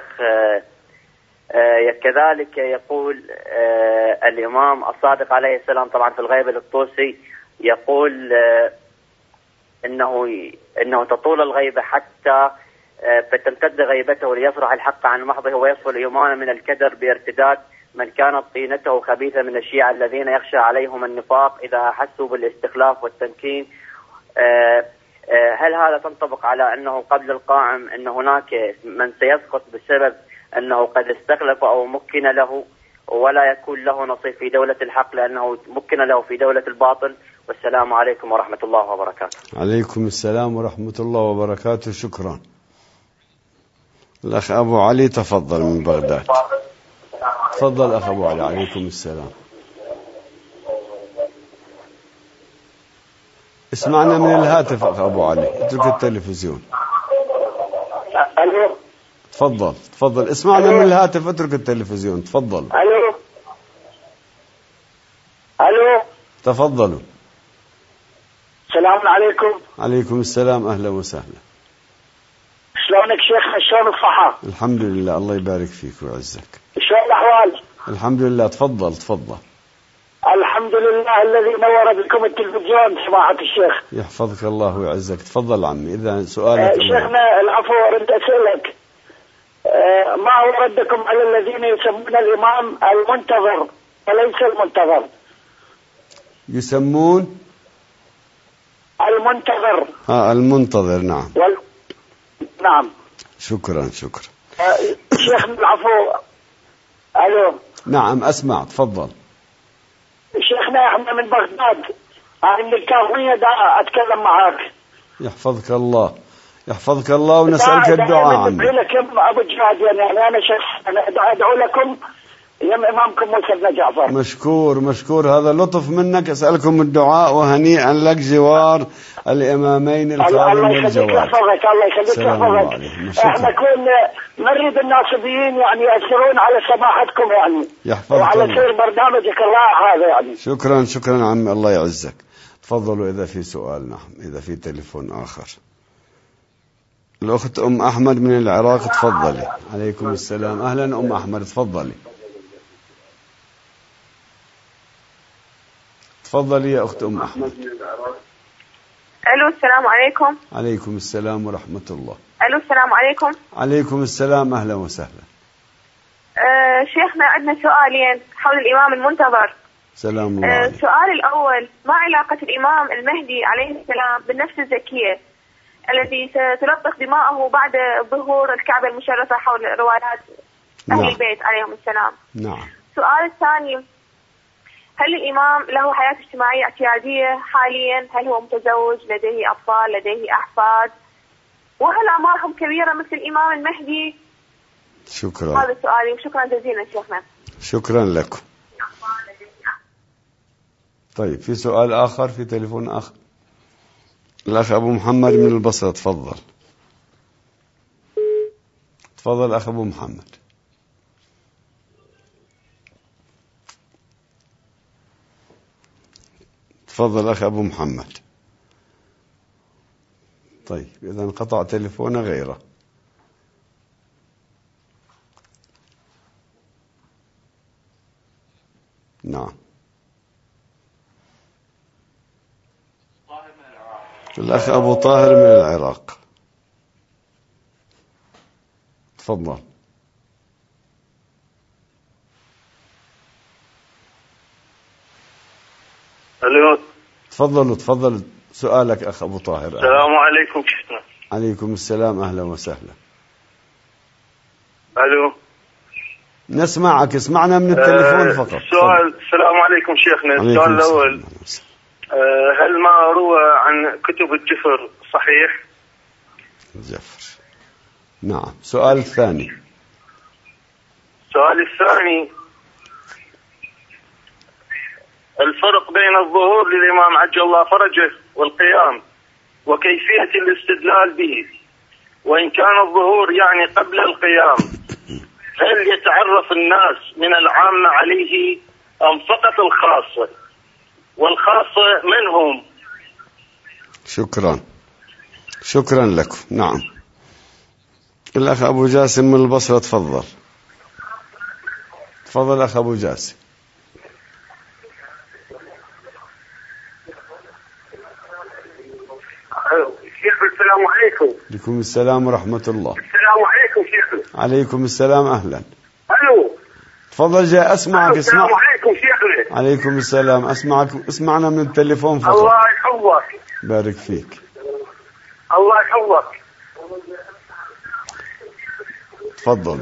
كذلك يقول الإمام الصادق عليه السلام طبعا في الغيبة للطوسي يقول إنه تطول الغيبة حتى فتمتد غيبته ليصرح الحق عن محضه ويصفل إيمانا من الكدر بارتداد من كانت طينته خبيثة من الشيعة الذين يخشى عليهم النفاق إذا أحسوا بالاستخلاف والتمكين. هل هذا تنطبق على أنه قبل القائم أن هناك من سيسقط بسبب أنه قد استخلف أو مكن له ولا يكون له نصيب في دولة الحق لأنه مكن له في دولة الباطل؟ والسلام عليكم ورحمة الله وبركاته. عليكم السلام ورحمة الله وبركاته. شكرا. الأخ أبو علي تفضل من بغداد. تفضل أخ أبو علي. عليكم السلام. اسمعنا من الهاتف أخ أبو علي، اترك التلفزيون. ألو. تفضل اسمعنا من الهاتف، اترك التلفزيون. تفضل. ألو. تفضلوا. السلام عليكم. عليكم السلام، أهلا وسهلا. شلونك شيخنا؟ شلون الصحة؟ الحمد لله، الله يبارك فيك ويعزك. شلون الأحوال؟ الحمد لله. تفضل. الحمد لله الذي نور بكم التلفزيون سماحة الشيخ. يحفظك الله ويعزك. تفضل عمي. إذا سؤالك شيخنا العفو، أريد أسألك ما هو ردكم على الذين يسمون الإمام المنتظر وليس المنتظر؟ يسمون المنتظر. المنتظر. نعم. نعم. شكرا. شيخنا العفو. ألو. نعم أسمع. تفضل. شيخنا احنا من بغداد، عند الكاظمية دا أتكلم معك. يحفظك الله ونسألك الدعاء عنك. أدعو لكم أبو جهاد، يعني أنا شخص أنا أدعو لكم يم إمامكم موسى بن جعفر. مشكور هذا لطف منك. أسألكم الدعاء وهنيئا لك جوار الإمامين الكاظم والجواد. الله يخليك يحفظك. احنا كنا نريد الناصبيين يعني يأثرون على سماحتكم يعني وعلى سير برنامجك الله هذا يعني. شكرا عمي، الله يعزك. تفضلوا إذا في سؤال. نعم إذا في تليفون آخر. الأخت أم أحمد من العراق تفضلي. عليكم السلام. أهلا أم أحمد تفضلي. تفضلي يا أخت أم أحمد. ألو السلام عليكم. عليكم السلام ورحمة الله. ألو السلام عليكم. عليكم السلام، أهلا وسهلا. شيخنا عندنا سؤالين حول الإمام المنتظر. سلام الله عليك. السؤال الأول، ما علاقة الإمام المهدي عليه السلام بالنفس الزكية الذي ستلطخ دماءه بعد ظهور الكعبة المشرفة حول روايات أهل البيت عليهم السلام؟ نعم. السؤال الثاني، هل الإمام له حياة اجتماعية اعتيادية حاليا؟ هل هو متزوج، لديه أطفال، لديه أحفاد، وهل أعمارهم كبيرة مثل الإمام المهدي؟ شكرا. هذا سؤالي وشكرا جزيلا شيخنا. شكرا لكم. طيب في سؤال آخر، في تليفون آخر. الأخ أبو محمد من البصرة تفضل. تفضل أخ أبو محمد. تفضل أخ أبو محمد. طيب إذا انقطع تليفونه غيره. الأخ أبو طاهر من العراق، تفضل. الو، تفضل سؤالك أخ أبو طاهر. السلام عليكم شيخنا. عليكم السلام، أهلا وسهلا. الو، نسمعك، اسمعنا من التليفون فقط. السلام عليكم شيخنا. السؤال الأول، هل ما روى عن كتب الجفر صحيح؟ الجفر، نعم. سؤال الثاني. السؤال الثاني، الفرق بين الظهور للإمام عجل الله فرجه والقيام وكيفية الاستدلال به، وإن كان الظهور يعني قبل القيام هل يتعرف الناس من العامة عليه أم فقط الخاصة، والخاصة من هم؟ شكرا لكم. نعم. الأخ أبو جاسم من البصرة، تفضل أخ أبو جاسم. شيخ السلام عليكم. عليكم السلام ورحمة الله. السلام عليكم شيخنا. عليكم السلام، أهلا. الو، تفضل، جاي أسمعك. السلام عليكم شيخنا. عليكم السلام، اسمعنا من التليفون فقط. الله يحفظك. بارك فيك. الله يحفظك. تفضل.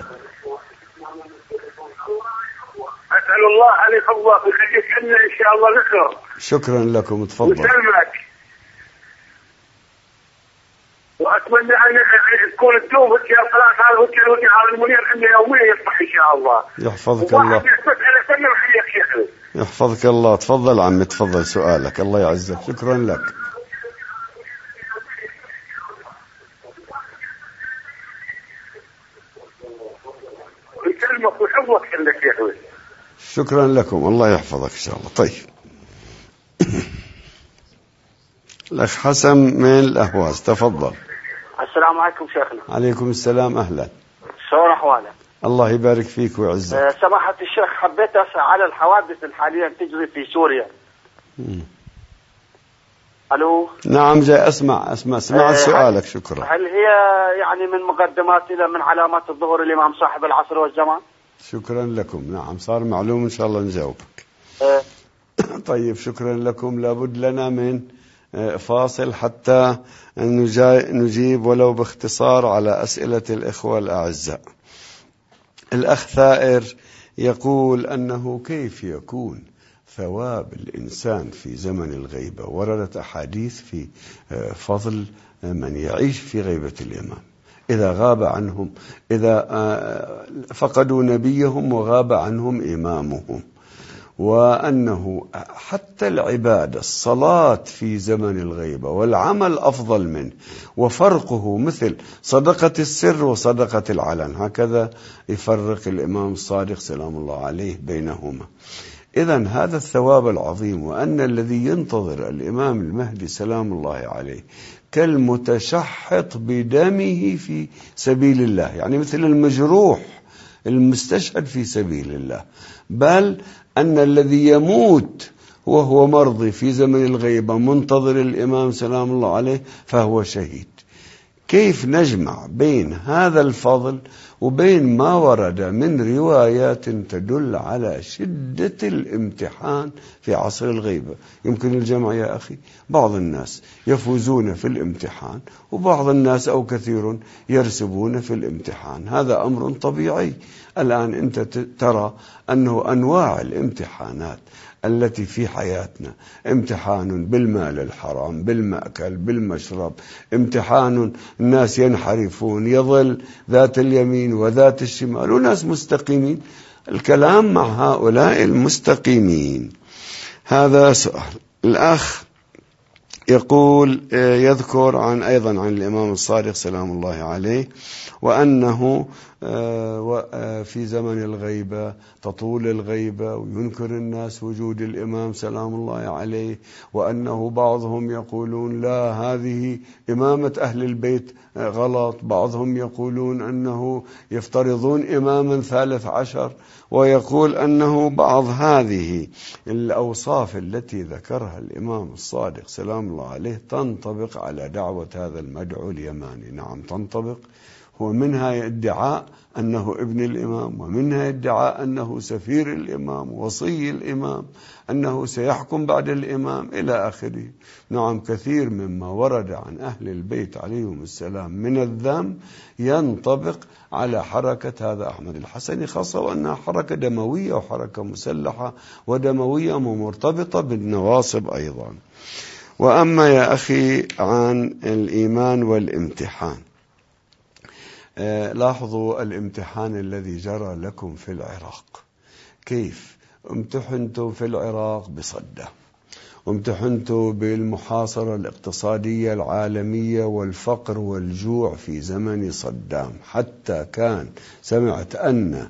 أسأل الله أن يحفظك ويخليك لنا إن شاء الله ذكر. شكرا لكم، تفضل. وسلمك، وأتمنى أن تكون الدوم يا صلاة هذا المنير عندنا يوميا يصبح إن شاء الله. يحفظك الله. شيخنا. يحفظك الله. تفضل عمي، تفضل سؤالك، الله يعزك. شكرا لك. يسلمك ويحفظك عندك يا أخوي. شكرا لكم، الله يحفظك إن شاء الله. طيب. الأخ حسن من الأهواز، تفضل. السلام عليكم شيخنا. عليكم السلام، أهلا. شلون أحوالك؟ الله يبارك فيك ويعزك. سماحة الشيخ، حبيت أسأل على الحوادث الحالية تجري في سوريا. ألو. نعم، جاي أسمع سؤالك. شكرا. هل هي يعني من مقدمات إلى من علامات الظهور الإمام صاحب العصر والزمان؟ شكرا لكم. نعم، صار معلوم، إن شاء الله نجاوبك. طيب، شكرا لكم. لابد لنا من فاصل حتى نجيب ولو باختصار على أسئلة الإخوة الأعزاء. الأخ ثائر يقول أنه كيف يكون ثواب الإنسان في زمن الغيبة؟ وردت أحاديث في فضل من يعيش في غيبة الإمام إذا غاب عنهم، إذا فقدوا نبيهم وغاب عنهم إمامهم، وأنه حتى العبادة الصلاة في زمن الغيبة والعمل أفضل منه، وفرقه مثل صدقة السر وصدقة العلن، هكذا يفرق الإمام الصادق سلام الله عليه بينهما. إذن هذا الثواب العظيم، وأن الذي ينتظر الإمام المهدي سلام الله عليه كالمتشحط بدمه في سبيل الله، يعني مثل المجروح المستشهد في سبيل الله، بل أن الذي يموت وهو مرضي في زمن الغيبة منتظر الإمام سلام الله عليه فهو شهيد. كيف نجمع بين هذا الفضل وبين ما ورد من روايات تدل على شدة الامتحان في عصر الغيبة؟ يمكن الجمع يا أخي. بعض الناس يفوزون في الامتحان، وبعض الناس أو كثير يرسبون في الامتحان. هذا أمر طبيعي. الآن أنت ترى أنه أنواع الامتحانات التي في حياتنا، امتحان بالمال الحرام، بالمأكل، بالمشرب، امتحان الناس ينحرفون، يظل ذات اليمين وذات الشمال، وناس مستقيمين. الكلام مع هؤلاء المستقيمين. هذا سؤال. الأخ يقول يذكر أيضا عن الإمام الصادق سلام الله عليه، وأنه في زمن الغيبة تطول الغيبة وينكر الناس وجود الإمام سلام الله عليه، وأنه بعضهم يقولون لا هذه إمامة أهل البيت غلط، بعضهم يقولون أنه يفترضون إماما 13، ويقول أنه بعض هذه الأوصاف التي ذكرها الإمام الصادق سلام الله عليه تنطبق على دعوة هذا المدعو اليماني. نعم تنطبق، هو منها ادعاء أنه ابن الإمام، ومنها ادعاء أنه سفير الإمام وصي الإمام، أنه سيحكم بعد الإمام إلى آخره. نعم كثير مما ورد عن أهل البيت عليهم السلام من الذم ينطبق على حركة هذا أحمد الحسني، خاصة وأنها حركة دموية وحركة مسلحة ودموية مرتبطة بالنواصب أيضا. وأما يا أخي عن الإيمان والامتحان، لاحظوا الامتحان الذي جرى لكم في العراق، كيف امتحنتم في العراق بصدام، وامتحنتوا بالمحاصرة الاقتصادية العالمية والفقر والجوع في زمن صدام، حتى كان سمعت أن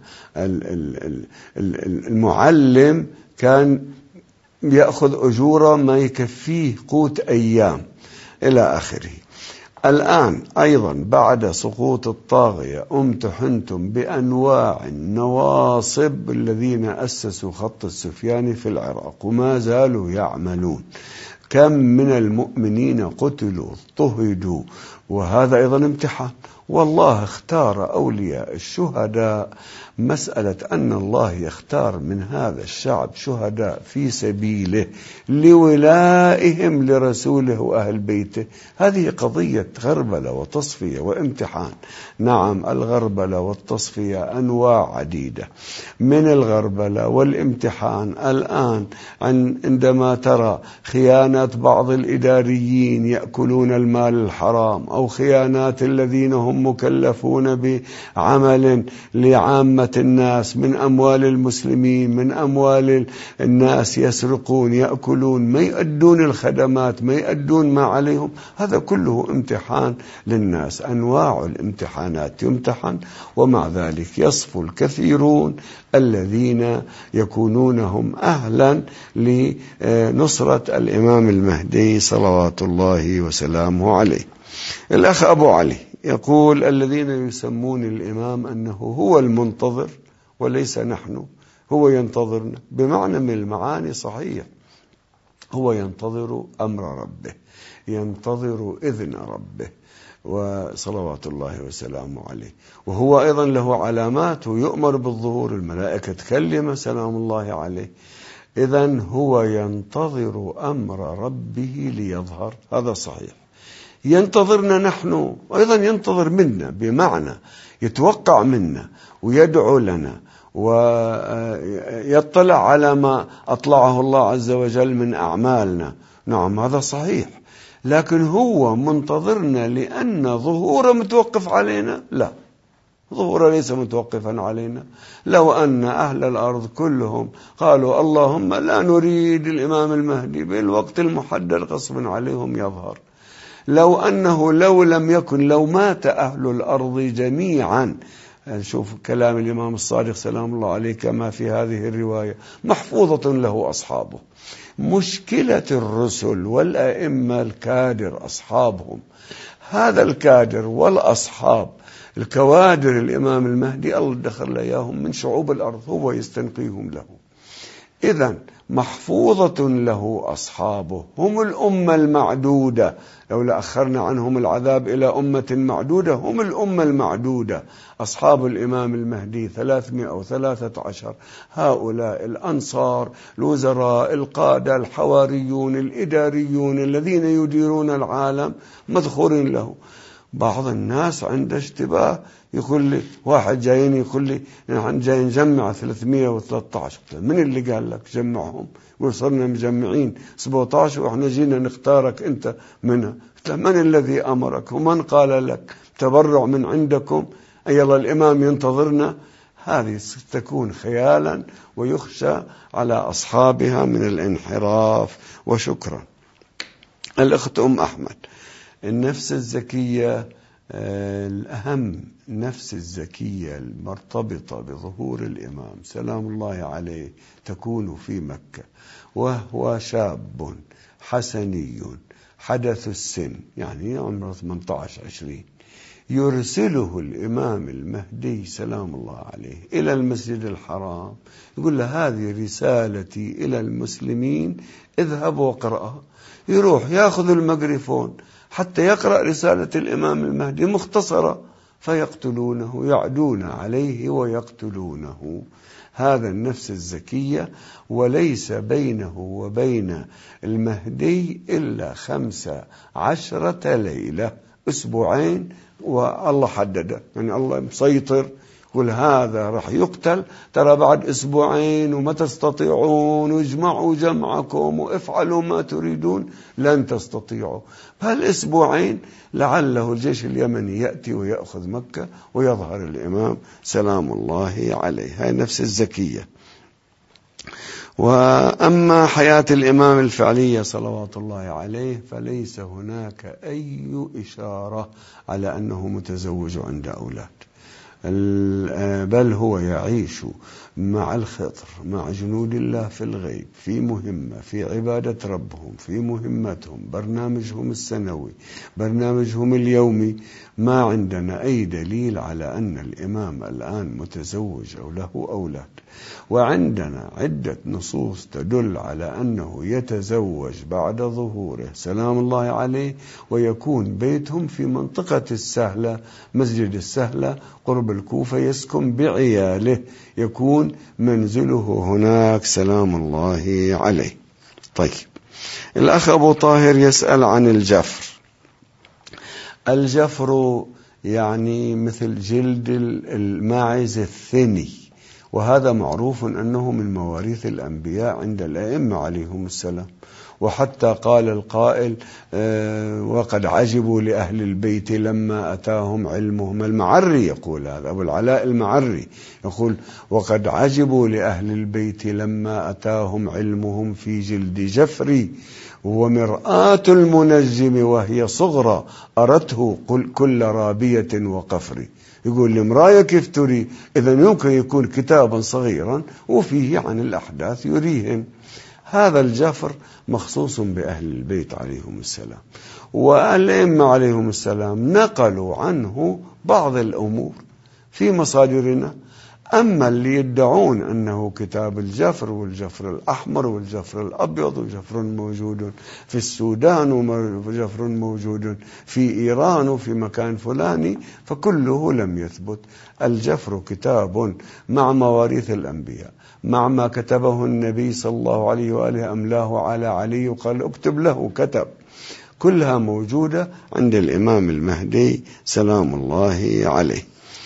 المعلم كان يأخذ أجورة ما يكفيه قوت أيام إلى آخره. الآن أيضا بعد سقوط الطاغية امتحنتم بأنواع النواصب الذين أسسوا خط السفياني في العراق وما زالوا يعملون. كم من المؤمنين قتلوا اضطهدوا، وهذا أيضا امتحان. والله اختار أولياء الشهداء، مسألة أن الله يختار من هذا الشعب شهداء في سبيله لولائهم لرسوله وأهل بيته، هذه قضية غربلة وتصفية وامتحان. نعم الغربلة والتصفية أنواع عديدة من الغربلة والامتحان. الآن عندما ترى خيانات بعض الإداريين يأكلون المال الحرام، أو خيانات الذين هم مكلفون بعمل لعامة الناس من أموال المسلمين، من أموال الناس يسرقون يأكلون، ما يؤدون الخدمات، ما يؤدون ما عليهم، هذا كله امتحان للناس. أنواع الامتحانات يمتحن، ومع ذلك يصفو الكثيرون الذين يكونون هم أهلا لنصرة الإمام المهدي صلوات الله وسلامه عليه. الأخ أبو علي يقول الذين يسمون الإمام أنه هو المنتظر وليس نحن، هو ينتظرنا، بمعنى من المعاني صحيح، هو ينتظر أمر ربه، ينتظر إذن ربه وصلوات الله وسلامه عليه. وهو أيضا له علامات، يؤمر بالظهور، الملائكة تكلم سلام الله عليه. إذن هو ينتظر أمر ربه ليظهر، هذا صحيح. ينتظرنا نحن، وأيضا ينتظر منا، بمعنى يتوقع منا ويدعو لنا ويطلع على ما أطلعه الله عز وجل من أعمالنا. نعم هذا صحيح، لكن هو منتظرنا لأن ظهوره متوقف علينا؟ لا، ظهوره ليس متوقفا علينا. لو أن أهل الأرض كلهم قالوا اللهم لا نريد الإمام المهدي بالوقت المحدد غصبا عليهم يظهر. لو أنه لو مات أهل الأرض جميعا، شوف كلام الإمام الصادق سلام الله عليه كما في هذه الرواية، محفوظة له أصحابه. مشكلة الرسل والأئمة الكادر أصحابهم، هذا الكادر والأصحاب الكوادر الإمام المهدي الله دخل إياهم من شعوب الأرض، هو يستنقيهم له. إذن محفوظة له أصحابه، هم الأمة المعدودة. لولا أخرنا عنهم العذاب إلى أمة معدودة، هم الأمة المعدودة. أصحاب الإمام المهدي 313، هؤلاء الأنصار، الوزراء، القادة، الحواريون، الإداريون الذين يديرون العالم مذخورين له. بعض الناس عنده اشتباه، يقول لي واحد جايين يقول لي نحن جايين نجمع 313. من اللي قال لك جمعهم؟ وصرنا مجمعين 17 وإحنا جينا نختارك أنت منها. من الذي أمرك ومن قال لك تبرع من عندكم؟ أي الله الإمام ينتظرنا؟ هذه ستكون خيالا ويخشى على أصحابها من الانحراف. وشكرا. الأخت أم أحمد، النفس الزكية الأهم نفس الزكية المرتبطة بظهور الإمام سلام الله عليه تكون في مكة، وهو شاب حسني حدث السن، يعني عمره 18-20، يرسله الإمام المهدي سلام الله عليه إلى المسجد الحرام، يقول له هذه رسالتي إلى المسلمين، اذهب واقرأها. يروح يأخذ الميكروفون حتى يقرأ رسالة الإمام المهدي مختصرة، فيقتلونه، يعدون عليه ويقتلونه. هذا النفس الزكية، وليس بينه وبين المهدي إلا 15 ليلة، أسبوعين، والله حدده، يعني الله مسيطر، يقول هذا رح يقتل، ترى بعد أسبوعين وما تستطيعون، واجمعوا جمعكم وافعلوا ما تريدون، لن تستطيعوا. بهالأسبوعين لعله الجيش اليمني يأتي ويأخذ مكة ويظهر الإمام سلام الله عليه. هاي نفس الزكية. وأما حياة الإمام الفعلية صلوات الله عليه فليس هناك أي إشارة على أنه متزوج عند أولاد، بل هو يعيش مع الخضر، مع جنود الله في الغيب، في مهمة، في عبادة ربهم، في مهمتهم، برنامجهم السنوي، برنامجهم اليومي. ما عندنا أي دليل على أن الإمام الآن متزوج أو له أولاد. وعندنا عدة نصوص تدل على أنه يتزوج بعد ظهوره سلام الله عليه، ويكون بيتهم في منطقة السهلة، مسجد السهلة قرب الكوفة، يسكن بعياله، يكون منزله هناك سلام الله عليه. طيب، الأخ أبو طاهر يسأل عن الجفر. الجفر يعني مثل جلد الماعز الثني، وهذا معروف أنه من مواريث الأنبياء عند الأئمة عليهم السلام. وحتى قال القائل وقد عجبوا لأهل البيت لما أتاهم علمهم. المعري يقول هذا، أبو العلاء المعري يقول وقد عجبوا لأهل البيت لما أتاهم علمهم في جلد جفري، ومرآة المنجم وهي صغرى أرته كل رابية وقفري. يقول المراية كيف تري؟ إذا يمكن يكون كتابا صغيرا وفيه عن الأحداث يريهم. هذا الجفر مخصوص بأهل البيت عليهم السلام، والأئمة عليهم السلام نقلوا عنه بعض الأمور في مصادرنا. أما اللي يدعون أنه كتاب الجفر والجفر الأحمر والجفر الأبيض وجفر موجود في السودان وجفر موجود في إيران وفي مكان فلاني، فكله لم يثبت. الجفر كتاب مع مواريث الأنبياء، مع ما كتبه النبي صلى الله عليه وآله أملاه على علي وقال اكتب له، كتب، كلها موجودة عند الإمام المهدي سلام الله عليه.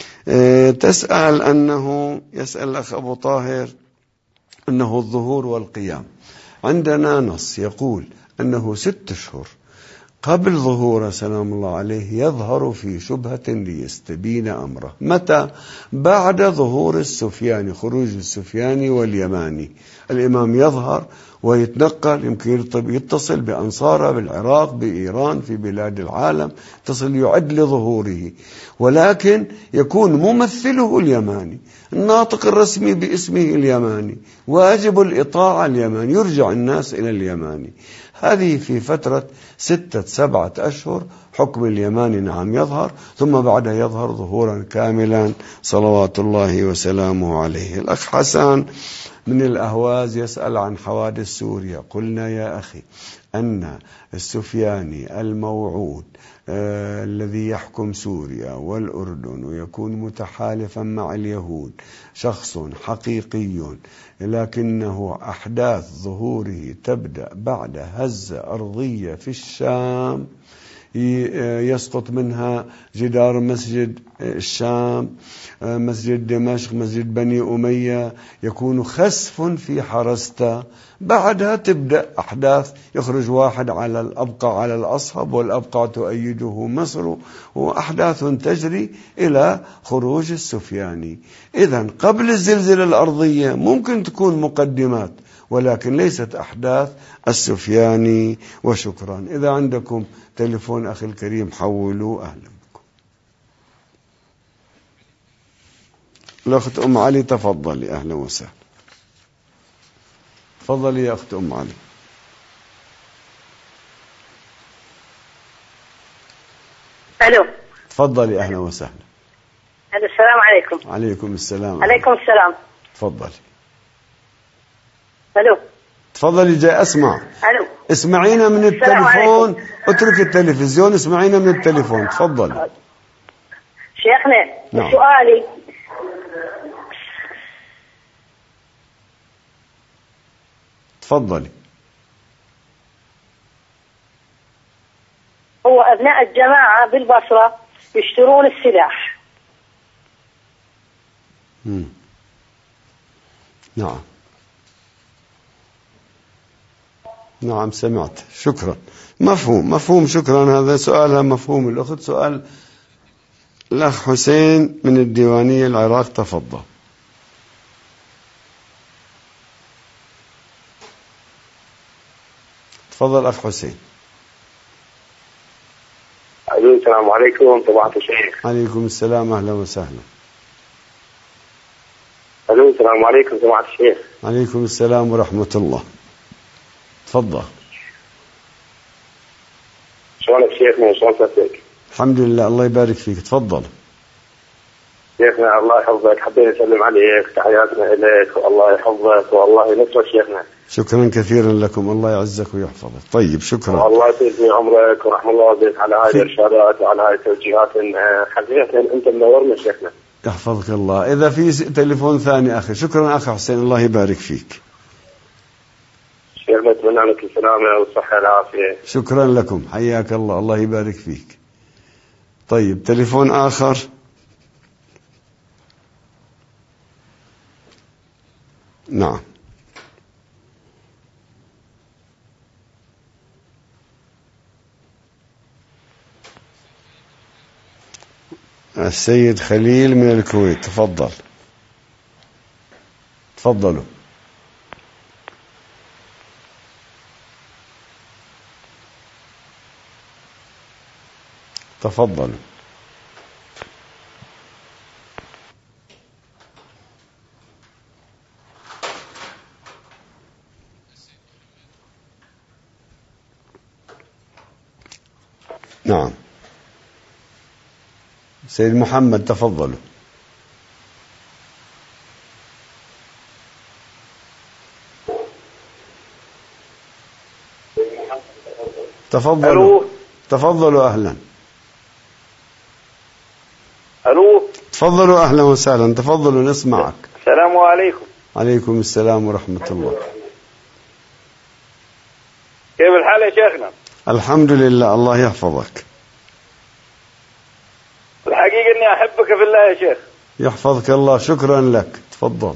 تسأل يسأل الأخ أبو طاهر أنه الظهور والقيام. عندنا نص يقول أنه 6 أشهر قبل ظهور سلام الله عليه يظهر في شبهة ليستبين أمره. متى؟ بعد ظهور السفياني، خروج السفياني واليماني، الإمام يظهر ويتنقل، يمكن يتصل بأنصاره بالعراق، بإيران، في بلاد العالم، يتصل يعد لظهوره، ولكن يكون ممثله اليماني، الناطق الرسمي باسمه اليماني، واجب الإطاعة اليماني، يرجع الناس إلى اليماني. هذه في فترة 6-7 أشهر حكم اليماني نعم يظهر، ثم بعدها يظهر ظهورا كاملا صلوات الله وسلامه عليه. الأخ حسن من الأهواز يسأل عن حوادث سوريا. قلنا يا أخي أن السفياني الموعود الذي يحكم سوريا والأردن ويكون متحالفا مع اليهود شخص حقيقي، لكنه أحداث ظهوره تبدأ بعد هزة أرضية في الشام، يسقط منها جدار مسجد الشام، مسجد دمشق، مسجد بني أمية، يكون خسف في حرستا. بعدها تبدأ أحداث، يخرج واحد على الأبقع على الأصهب، والأبقع تؤيده مصر، وأحداث تجري إلى خروج السفياني. إذن قبل الزلزلة الأرضية ممكن تكون مقدمات، ولكن ليست أحداث السفياني. وشكرا. إذا عندكم تليفون أخي الكريم حولوا. أهلا بكم. الأخت أم علي تفضلي. أهلا وسهلا. تفضلي يا أخت أم علي. ألو. تفضلي. أهلا وسهلا. السلام عليكم. عليكم السلام. عليكم السلام. تفضلي. ألو. تفضلي جاي أسمع. ألو. اسمعينا من التليفون. اترك التلفزيون، اسمعينا من التليفون. تفضلي. شيخنا. نعم. سؤالي تفضلي. هو أبناء الجماعة بالبصرة يشترون السلاح. نعم نعم سمعت. شكرا. مفهوم. شكرا. هذا سؤالها مفهوم. الأخت سؤال الأخ حسين من الديوانية العراق. تفضل. تفضل أخ حسين. السلام عليكم طبعا الشيخ. عليكم السلام. أهلا وسهلا. السلام عليكم طبعا الشيخ. عليكم السلام ورحمة الله. تفضل. شلونك شيخنا؟ شلون صحتك؟ الحمد لله. الله يبارك فيك. تفضل شيخنا. الله يحفظك. حبينا نسلم عليك. تحياتنا إليك والله يحفظك والله ينصرك شيخنا. شكرا كثيرا لكم. الله يعزك ويحفظك. طيب شكرا. والله يسعدني عمرك ورحمة الله بك على هاي الإرشادات وعلى هاي التوجيهات. حقيقة أنت منورنا شيخنا. يحفظك الله. إذا في تليفون ثاني أخي. شكرا أخي حسين. الله يبارك فيك. شيخنا أتمنى لك السلامة والصحة والعافية. شكرا لكم. حياك الله. الله يبارك فيك. طيب تليفون آخر. نعم. السيد خليل من الكويت. تفضل. تفضلوا. تفضلوا. نعم. سيد محمد تفضلوا. تفضلوا. تفضلوا. أهلا. ألو. تفضلوا. أهلا وسهلا. تفضلوا نسمعك. السلام عليكم. عليكم السلام ورحمة الله. كيف الحال يا شيخنا؟ الحمد لله. الله يحفظك. الحقيقة إني أحبك في الله يا شيخ. يحفظك الله. شكرا لك. تفضل.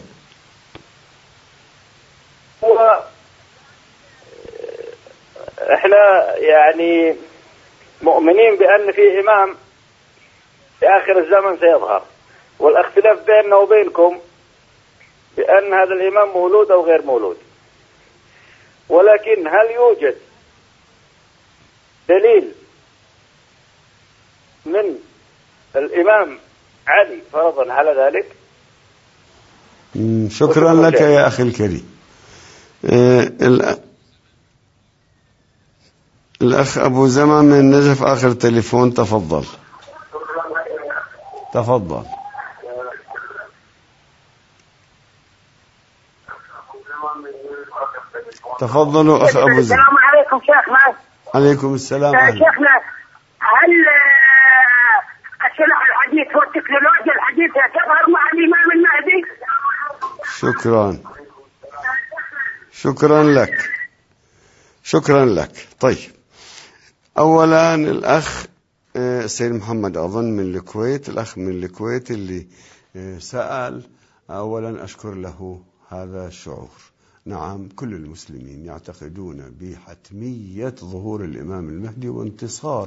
احنا يعني مؤمنين بأن في إمام في آخر الزمن سيظهر، والاختلاف بيننا وبينكم بأن هذا الإمام مولود أو غير مولود. ولكن هل يوجد دليل من الإمام علي فرضا على ذلك؟ شكرا لك يا أخي الكريم. الأخ أبو زمان من النجف آخر تليفون. تفضل. تفضل. تفضلوا أخ أبو زمان. السلام عليكم شيخنا. عليكم السلام. شيخنا هل السلاح الحديث والتكنولوجيا الحديثة تظهر مع الإمام المهدي؟ شكرا لك. طيب أولا الأخ سيد محمد أظن من الكويت. الأخ من الكويت اللي سأل، أولا أشكر له هذا الشعور. نعم كل المسلمين يعتقدون بحتمية ظهور الإمام المهدي وانتصار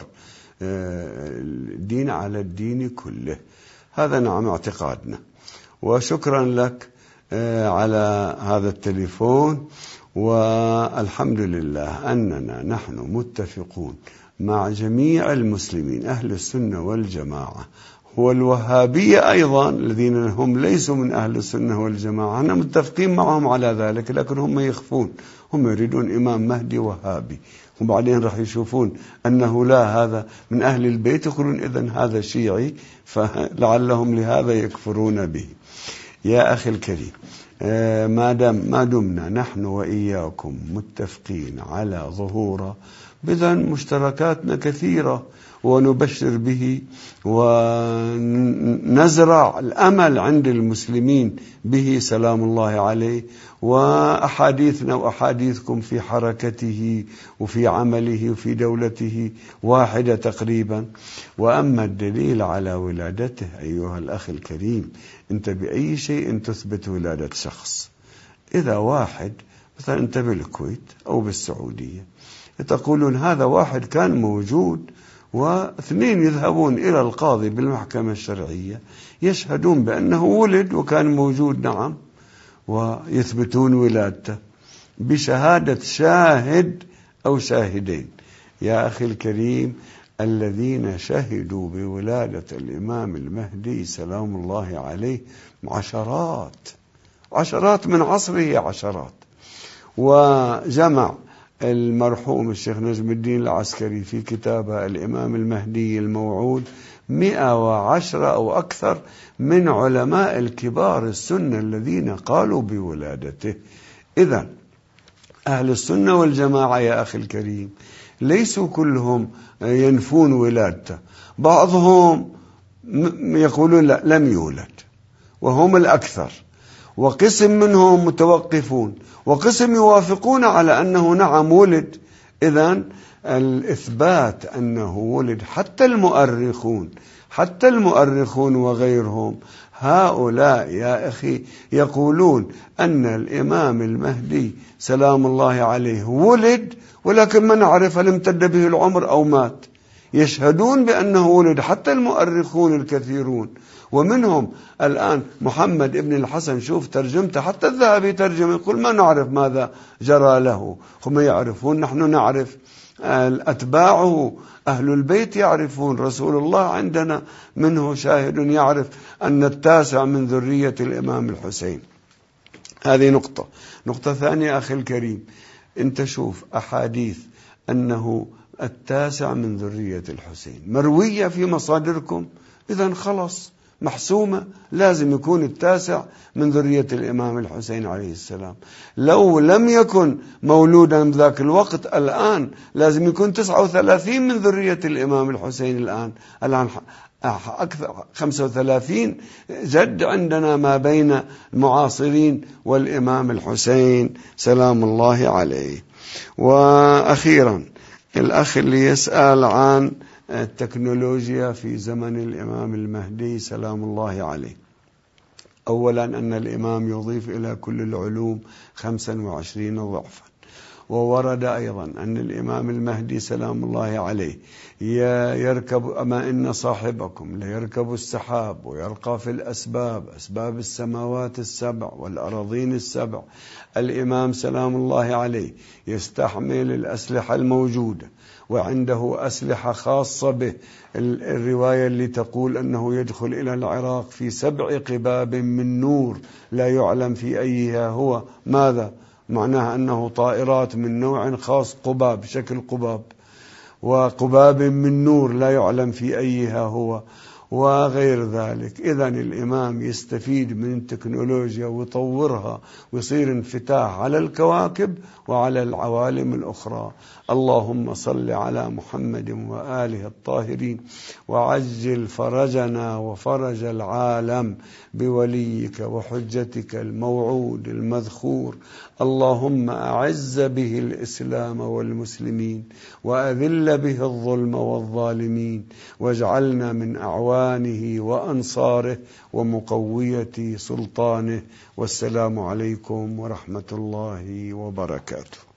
الدين على الدين كله. هذا نعم اعتقادنا. وشكرا لك على هذا التليفون. والحمد لله أننا نحن متفقون مع جميع المسلمين أهل السنة والجماعة والوهابية أيضا الذين هم ليسوا من أهل السنة والجماعة، أنا متفقين معهم على ذلك، لكن هم يخفون، هم يريدون إمام مهدي وهابي، وبعدين راح يشوفون أنه لا هذا من أهل البيت، يقولون إذن هذا شيعي، فلعلهم لهذا يكفرون به. يا أخي الكريم، ما دمنا نحن وإياكم متفقين على ظهوره، بذن مشتركاتنا كثيرة، ونبشر به ونزرع الأمل عند المسلمين به سلام الله عليه، وأحاديثنا وأحاديثكم في حركته وفي عمله وفي دولته واحدة تقريبا. وأما الدليل على ولادته أيها الأخ الكريم، أنت بأي شيء تثبت ولادة شخص؟ إذا واحد مثلا أنت بالكويت أو بالسعودية تقولون هذا واحد كان موجود، واثنين يذهبون إلى القاضي بالمحكمة الشرعية يشهدون بأنه ولد وكان موجود، نعم، ويثبتون ولادته بشهادة شاهد أو شاهدين. يا أخي الكريم، الذين شهدوا بولادة الإمام المهدي سلام الله عليه عشرات من عصره، عشرات. وجمع المرحوم الشيخ نجم الدين العسكري في كتابه الإمام المهدي الموعود 110 أو أكثر من علماء الكبار السنة الذين قالوا بولادته. إذن أهل السنة والجماعة يا أخي الكريم ليسوا كلهم ينفون ولادته، بعضهم يقولون لا لم يولد وهم الأكثر، وقسم منهم متوقفون، وقسم يوافقون على أنه نعم ولد. إذن الإثبات أنه ولد، حتى المؤرخون وغيرهم هؤلاء يا أخي يقولون أن الإمام المهدي سلام الله عليه ولد، ولكن ما نعرف هل امتد به العمر أو مات. يشهدون بأنه ولد حتى المؤرخون الكثيرون، ومنهم الآن محمد ابن الحسن، شوف ترجمته، حتى الذهبي ترجمه، يقول ما نعرف ماذا جرى له. هم يعرفون، نحن نعرف، أتباعه أهل البيت يعرفون، رسول الله عندنا منه شاهد يعرف أن التاسع من ذرية الإمام الحسين. هذه نقطة ثانية أخي الكريم، أنت شوف أحاديث أنه التاسع من ذرية الحسين مروية في مصادركم، إذن خلاص محسومة، لازم يكون التاسع من ذرية الإمام الحسين عليه السلام. لو لم يكن مولودا ذاك الوقت، الآن لازم يكون 39 من ذرية الإمام الحسين. الآن أكثر 35 جد عندنا ما بين المعاصرين والإمام الحسين سلام الله عليه. وأخيرا الأخ اللي يسأل عن التكنولوجيا في زمن الإمام المهدي سلام الله عليه، أولا أن الإمام يضيف إلى كل العلوم 25 ضعفا، وورد أيضا أن الإمام المهدي سلام الله عليه يركب، أما إن صاحبكم ليركب السحاب ويرقى في أسباب السماوات السبع والأراضين السبع. الإمام سلام الله عليه يستحمل الأسلحة الموجودة، وعنده أسلحة خاصة به. الرواية اللي تقول أنه يدخل إلى العراق في 7 قباب من نور لا يعلم في أيها هو، ماذا معناها؟ أنه طائرات من نوع خاص، قباب، شكل قباب، وقباب من نور لا يعلم في أيها هو، وغير ذلك. إذن الإمام يستفيد من التكنولوجيا ويطورها، ويصير انفتاح على الكواكب وعلى العوالم الأخرى. اللهم صل على محمد وآله الطاهرين، وعجل فرجنا وفرج العالم بوليك وحجتك الموعود المذخور. اللهم أعز به الإسلام والمسلمين، وأذل به الظلم والظالمين، واجعلنا من أعوانه وأنصاره ومقوية سلطانه. والسلام عليكم ورحمة الله وبركاته.